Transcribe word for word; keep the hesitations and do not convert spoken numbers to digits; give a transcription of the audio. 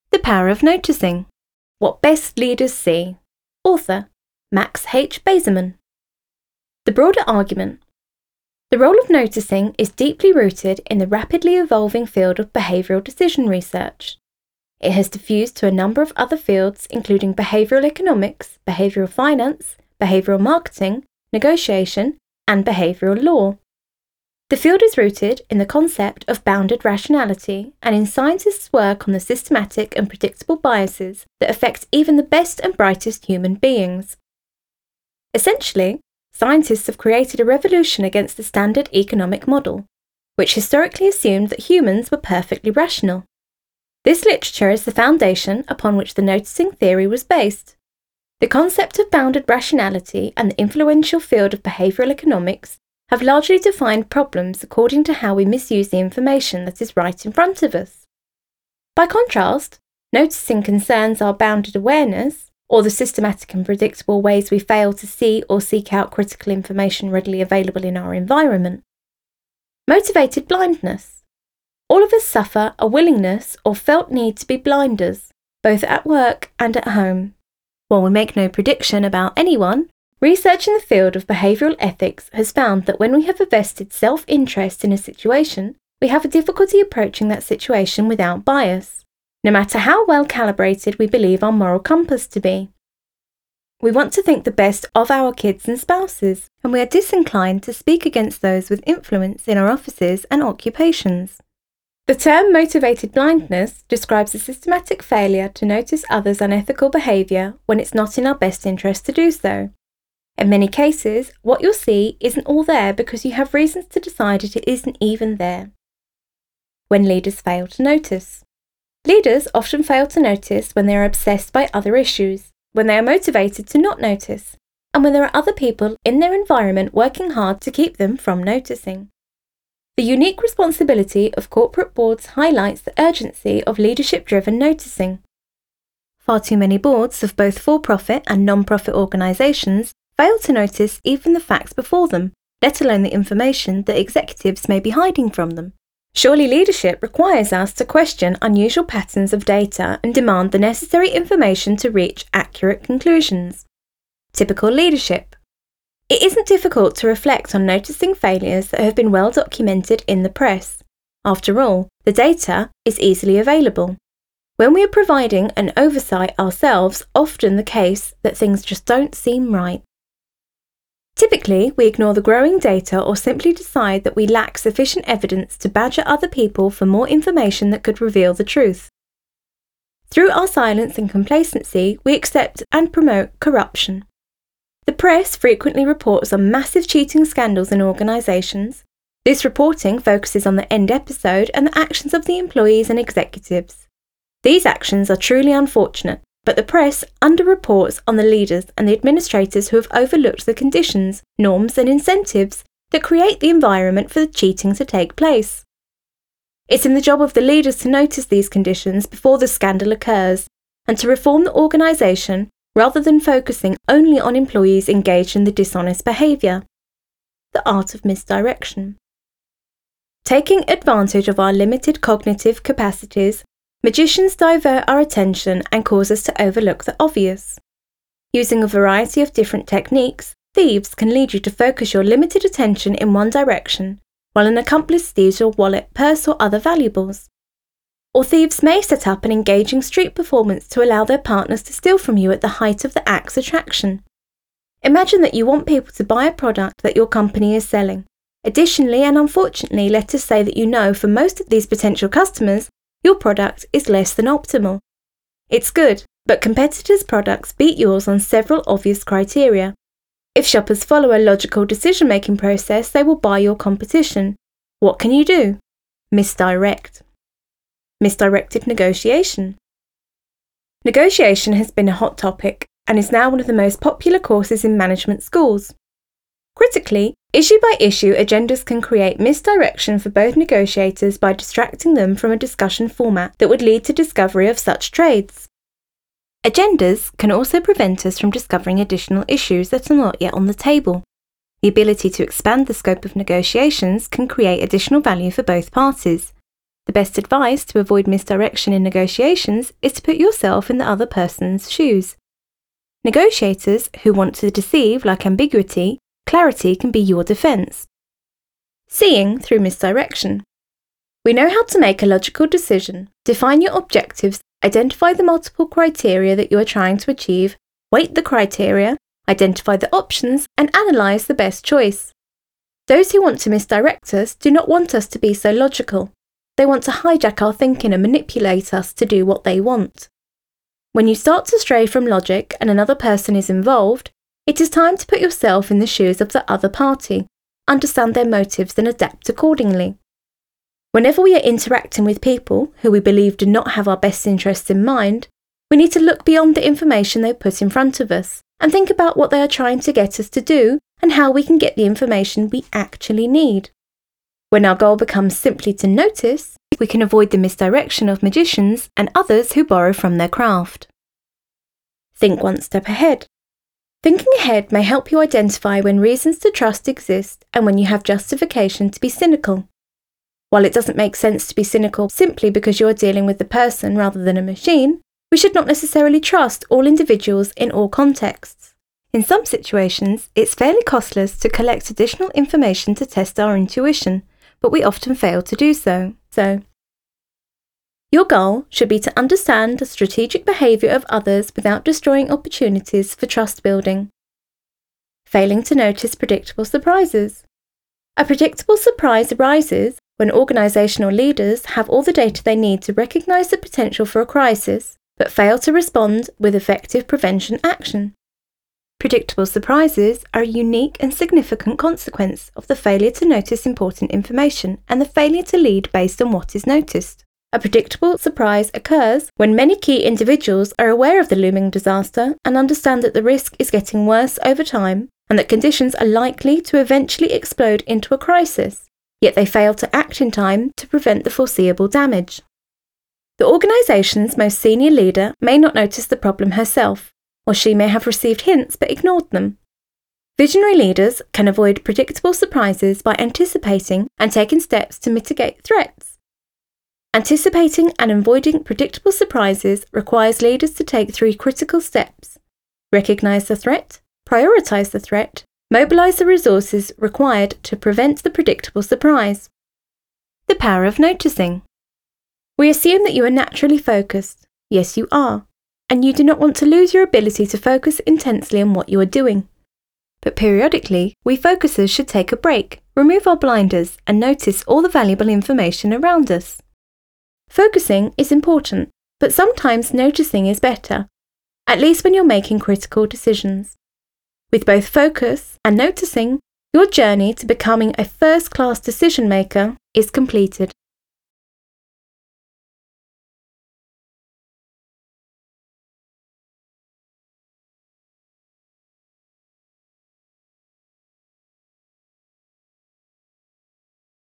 The Power of Noticing. What Best Leaders See. Author, Max H. Bazerman. The broader argument. The role of noticing is deeply rooted in the rapidly evolving field of behavioural decision research. It has diffused to a number of other fields, including behavioural economics, behavioural finance, behavioural marketing, negotiation, and behavioural law. The field is rooted in the concept of bounded rationality and in scientists' work on the systematic and predictable biases that affect even the best and brightest human beings. Essentially, scientists have created a revolution against the standard economic model, which historically assumed that humans were perfectly rational. This literature is the foundation upon which the noticing theory was based. The concept of bounded rationality and the influential field of behavioural economics have largely defined problems according to how we misuse the information that is right in front of us. By contrast, noticing concerns our bounded awareness, or the systematic and predictable ways we fail to see or seek out critical information readily available in our environment. Motivated blindness. All of us suffer a willingness or felt need to be blinders, both at work and at home. While we make no prediction about anyone, research in the field of behavioural ethics has found that when we have a vested self-interest in a situation, we have a difficulty approaching that situation without bias, no matter how well calibrated we believe our moral compass to be. We want to think the best of our kids and spouses, and we are disinclined to speak against those with influence in our offices and occupations. The term motivated blindness describes a systematic failure to notice others' unethical behaviour when it's not in our best interest to do so. In many cases, what you'll see isn't all there because you have reasons to decide it isn't even there. When leaders fail to notice. Leaders often fail to notice when they are obsessed by other issues, when they are motivated to not notice, and when there are other people in their environment working hard to keep them from noticing. The unique responsibility of corporate boards highlights the urgency of leadership-driven noticing. Far too many boards of both for-profit and non-profit organisations fail to notice even the facts before them, let alone the information that executives may be hiding from them. Surely leadership requires us to question unusual patterns of data and demand the necessary information to reach accurate conclusions. Typical leadership. It isn't difficult to reflect on noticing failures that have been well documented in the press. After all, the data is easily available. When we are providing an oversight ourselves, often the case that things just don't seem right. Typically, we ignore the growing data or simply decide that we lack sufficient evidence to badger other people for more information that could reveal the truth. Through our silence and complacency, we accept and promote corruption. The press frequently reports on massive cheating scandals in organisations. This reporting focuses on the end episode and the actions of the employees and executives. These actions are truly unfortunate, but the press underreports on the leaders and the administrators who have overlooked the conditions, norms and incentives that create the environment for the cheating to take place. It's in the job of the leaders to notice these conditions before the scandal occurs and to reform the organisation rather than focusing only on employees engaged in the dishonest behaviour. The art of misdirection. Taking advantage of our limited cognitive capacities, magicians divert our attention and cause us to overlook the obvious. Using a variety of different techniques, thieves can lead you to focus your limited attention in one direction, while an accomplice steals your wallet, purse or other valuables. Or thieves may set up an engaging street performance to allow their partners to steal from you at the height of the act's attraction. Imagine that you want people to buy a product that your company is selling. Additionally, and unfortunately, let us say that you know for most of these potential customers, your product is less than optimal. It's good, but competitors' products beat yours on several obvious criteria. If shoppers follow a logical decision-making process, they will buy your competition. What can you do? Misdirect. Misdirected negotiation. Negotiation has been a hot topic and is now one of the most popular courses in management schools. Critically, issue by issue agendas can create misdirection for both negotiators by distracting them from a discussion format that would lead to discovery of such trades. Agendas can also prevent us from discovering additional issues that are not yet on the table. The ability to expand the scope of negotiations can create additional value for both parties. The best advice to avoid misdirection in negotiations is to put yourself in the other person's shoes. Negotiators who want to deceive like ambiguity, clarity can be your defense. Seeing through misdirection. We know how to make a logical decision, define your objectives, identify the multiple criteria that you are trying to achieve, weight the criteria, identify the options, and analyse the best choice. Those who want to misdirect us do not want us to be so logical. They want to hijack our thinking and manipulate us to do what they want. When you start to stray from logic and another person is involved, it is time to put yourself in the shoes of the other party, understand their motives and adapt accordingly. Whenever we are interacting with people who we believe do not have our best interests in mind, we need to look beyond the information they put in front of us and think about what they are trying to get us to do and how we can get the information we actually need. When our goal becomes simply to notice, we can avoid the misdirection of magicians and others who borrow from their craft. Think one step ahead. Thinking ahead may help you identify when reasons to trust exist and when you have justification to be cynical. While it doesn't make sense to be cynical simply because you are dealing with the person rather than a machine, we should not necessarily trust all individuals in all contexts. In some situations, it's fairly costless to collect additional information to test our intuition, but we often fail to do so. So, your goal should be to understand the strategic behaviour of others without destroying opportunities for trust building. Failing to notice predictable surprises. A predictable surprise arises when organisational leaders have all the data they need to recognise the potential for a crisis, but fail to respond with effective prevention action. Predictable surprises are a unique and significant consequence of the failure to notice important information and the failure to lead based on what is noticed. A predictable surprise occurs when many key individuals are aware of the looming disaster and understand that the risk is getting worse over time and that conditions are likely to eventually explode into a crisis, yet they fail to act in time to prevent the foreseeable damage. The organisation's most senior leader may not notice the problem herself, or she may have received hints but ignored them. Visionary leaders can avoid predictable surprises by anticipating and taking steps to mitigate threats. Anticipating and avoiding predictable surprises requires leaders to take three critical steps: recognise the threat, prioritise the threat, mobilise the resources required to prevent the predictable surprise. The power of noticing. We assume that you are naturally focused. Yes, you are. And you do not want to lose your ability to focus intensely on what you are doing. But periodically, we focusers should take a break, remove our blinders, and notice all the valuable information around us. Focusing is important, but sometimes noticing is better, at least when you're making critical decisions. With both focus and noticing, your journey to becoming a first-class decision maker is completed.